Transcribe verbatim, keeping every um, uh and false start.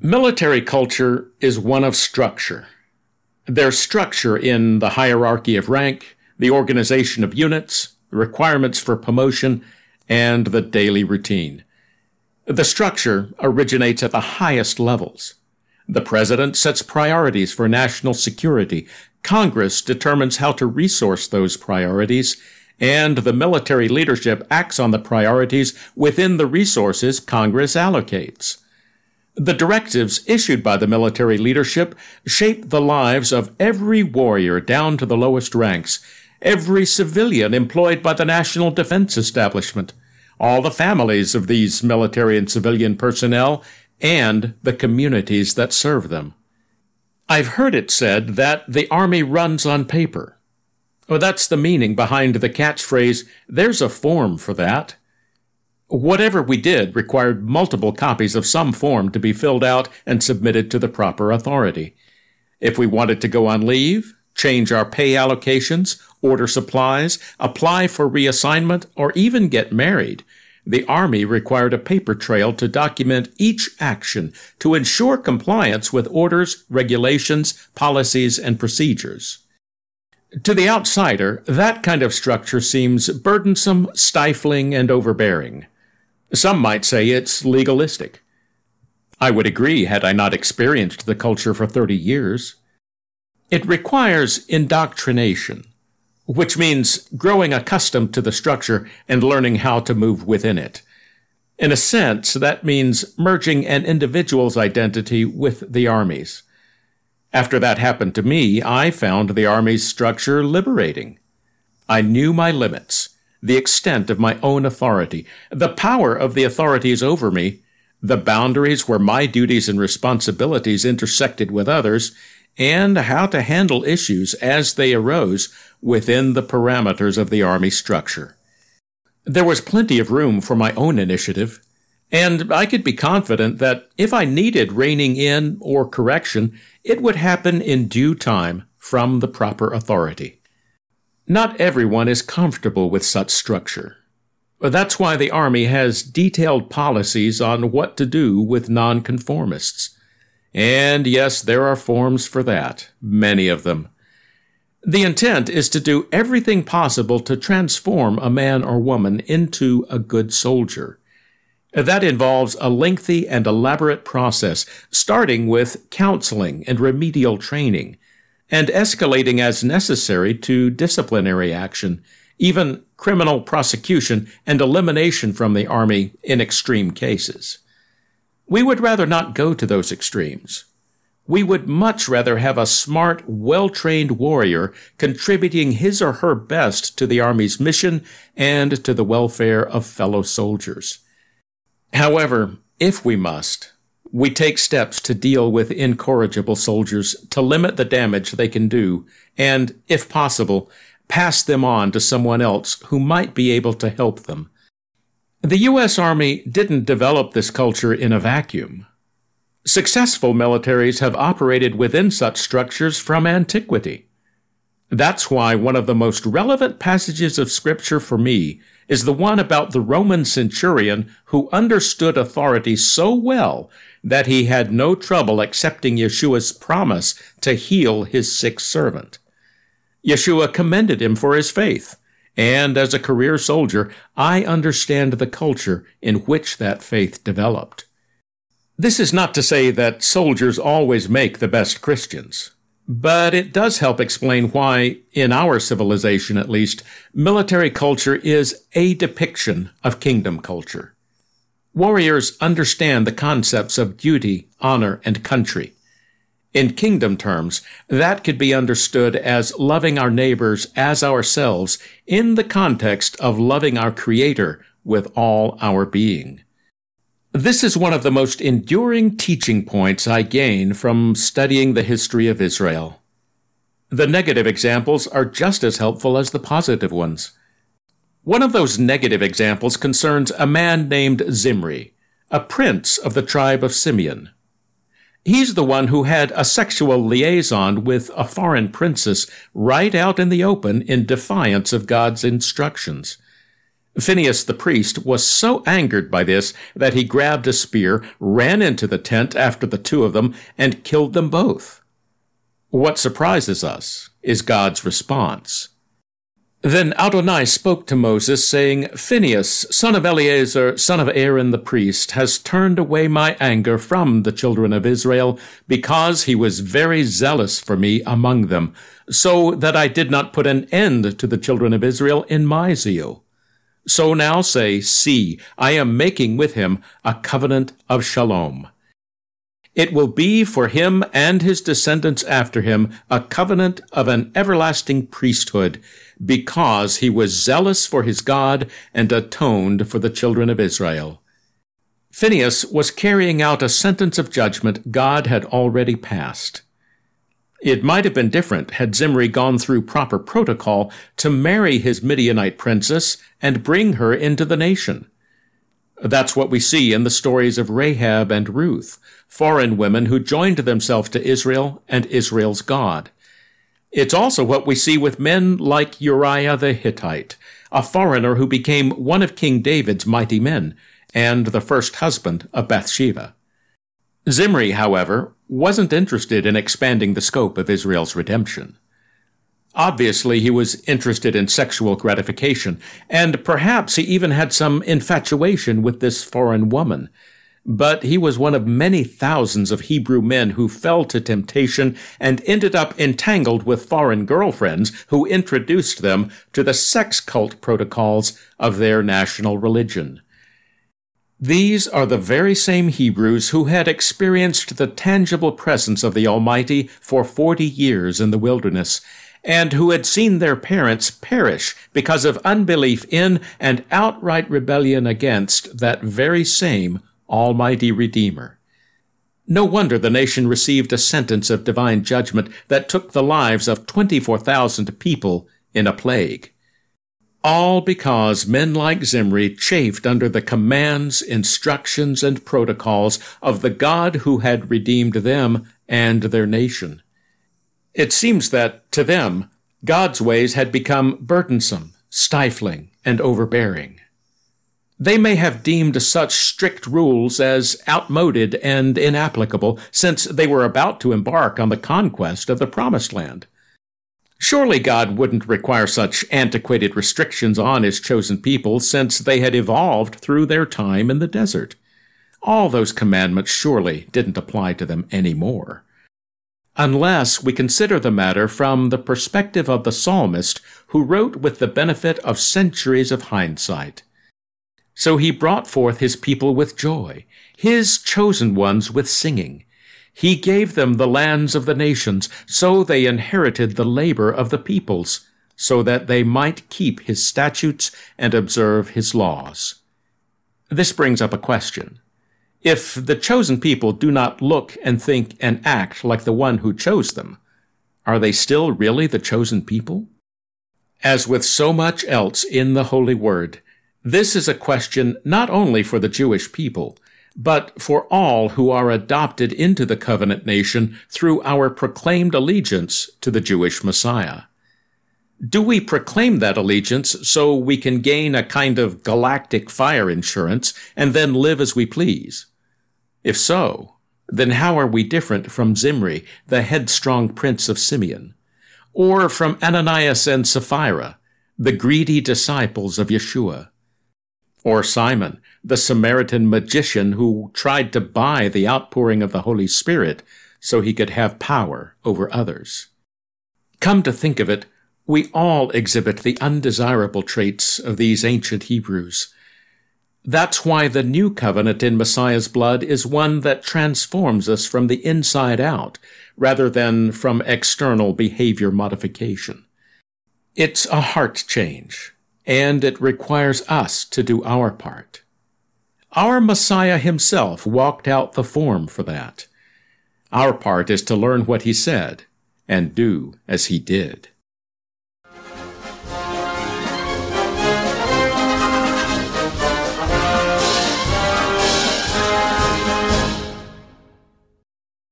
Military culture is one of structure. There's structure in the hierarchy of rank, the organization of units, the requirements for promotion, and the daily routine. The structure originates at the highest levels. The president sets priorities for national security. Congress determines how to resource those priorities, and the military leadership acts on the priorities within the resources Congress allocates. The directives issued by the military leadership shape the lives of every warrior down to the lowest ranks, every civilian employed by the National Defense Establishment, all the families of these military and civilian personnel, and the communities that serve them. I've heard it said that the Army runs on paper. Well, that's the meaning behind the catchphrase, "There's a form for that." Whatever we did required multiple copies of some form to be filled out and submitted to the proper authority. If we wanted to go on leave, change our pay allocations, order supplies, apply for reassignment, or even get married, the Army required a paper trail to document each action to ensure compliance with orders, regulations, policies, and procedures. To the outsider, that kind of structure seems burdensome, stifling, and overbearing. Some might say it's legalistic. I would agree had I not experienced the culture for thirty years. It requires indoctrination, which means growing accustomed to the structure and learning how to move within it. In a sense, that means merging an individual's identity with the Army's. After that happened to me, I found the Army's structure liberating. I knew my limits, the extent of my own authority, the power of the authorities over me, the boundaries where my duties and responsibilities intersected with others, and how to handle issues as they arose within the parameters of the Army structure. There was plenty of room for my own initiative, and I could be confident that if I needed reining in or correction, it would happen in due time from the proper authority. Not everyone is comfortable with such structure. That's why the Army has detailed policies on what to do with nonconformists. And yes, there are forms for that, many of them. The intent is to do everything possible to transform a man or woman into a good soldier. That involves a lengthy and elaborate process, starting with counseling and remedial training, and escalating as necessary to disciplinary action, even criminal prosecution and elimination from the Army in extreme cases. We would rather not go to those extremes. We would much rather have a smart, well-trained warrior contributing his or her best to the Army's mission and to the welfare of fellow soldiers. However, if we must, we take steps to deal with incorrigible soldiers to limit the damage they can do and, if possible, pass them on to someone else who might be able to help them. The U S Army didn't develop this culture in a vacuum. Successful militaries have operated within such structures from antiquity. That's why one of the most relevant passages of Scripture for me is the one about the Roman centurion who understood authority so well that he had no trouble accepting Yeshua's promise to heal his sick servant. Yeshua commended him for his faith, and as a career soldier, I understand the culture in which that faith developed. This is not to say that soldiers always make the best Christians, but it does help explain why, in our civilization at least, military culture is a depiction of kingdom culture. Warriors understand the concepts of duty, honor, and country. In kingdom terms, that could be understood as loving our neighbors as ourselves in the context of loving our Creator with all our being. This is one of the most enduring teaching points I gain from studying the history of Israel. The negative examples are just as helpful as the positive ones. One of those negative examples concerns a man named Zimri, a prince of the tribe of Simeon. He's the one who had a sexual liaison with a foreign princess right out in the open in defiance of God's instructions. Phinehas the priest was so angered by this that he grabbed a spear, ran into the tent after the two of them, and killed them both. What surprises us is God's response. Then Adonai spoke to Moses, saying, Phinehas, son of Eleazar, son of Aaron the priest, has turned away my anger from the children of Israel, because he was very zealous for me among them, so that I did not put an end to the children of Israel in my zeal. So now say, See, I am making with him a covenant of shalom. It will be for him and his descendants after him a covenant of an everlasting priesthood, because he was zealous for his God and atoned for the children of Israel. Phinehas was carrying out a sentence of judgment God had already passed. It might have been different had Zimri gone through proper protocol to marry his Midianite princess and bring her into the nation. That's what we see in the stories of Rahab and Ruth, foreign women who joined themselves to Israel and Israel's God. It's also what we see with men like Uriah the Hittite, a foreigner who became one of King David's mighty men and the first husband of Bathsheba. Zimri, however, wasn't interested in expanding the scope of Israel's redemption. Obviously, he was interested in sexual gratification, and perhaps he even had some infatuation with this foreign woman. But he was one of many thousands of Hebrew men who fell to temptation and ended up entangled with foreign girlfriends who introduced them to the sex cult protocols of their national religion. These are the very same Hebrews who had experienced the tangible presence of the Almighty for forty years in the wilderness, and who had seen their parents perish because of unbelief in and outright rebellion against that very same Almighty Redeemer. No wonder the nation received a sentence of divine judgment that took the lives of twenty-four thousand people in a plague. All because men like Zimri chafed under the commands, instructions, and protocols of the God who had redeemed them and their nation. It seems that, to them, God's ways had become burdensome, stifling, and overbearing. They may have deemed such strict rules as outmoded and inapplicable, since they were about to embark on the conquest of the Promised Land. Surely God wouldn't require such antiquated restrictions on his chosen people, since they had evolved through their time in the desert. All those commandments surely didn't apply to them anymore. Unless we consider the matter from the perspective of the psalmist, who wrote with the benefit of centuries of hindsight. So he brought forth his people with joy, his chosen ones with singing. He gave them the lands of the nations, so they inherited the labor of the peoples, so that they might keep his statutes and observe his laws. This brings up a question. If the chosen people do not look and think and act like the one who chose them, are they still really the chosen people? As with so much else in the Holy Word, this is a question not only for the Jewish people, but for all who are adopted into the covenant nation through our proclaimed allegiance to the Jewish Messiah. Do we proclaim that allegiance so we can gain a kind of galactic fire insurance and then live as we please? If so, then how are we different from Zimri, the headstrong prince of Simeon, or from Ananias and Sapphira, the greedy disciples of Yeshua, or Simon, the Samaritan magician who tried to buy the outpouring of the Holy Spirit so he could have power over others? Come to think of it, we all exhibit the undesirable traits of these ancient Hebrews. That's why the new covenant in Messiah's blood is one that transforms us from the inside out, rather than from external behavior modification. It's a heart change, and it requires us to do our part. Our Messiah himself walked out the form for that. Our part is to learn what he said and do as he did.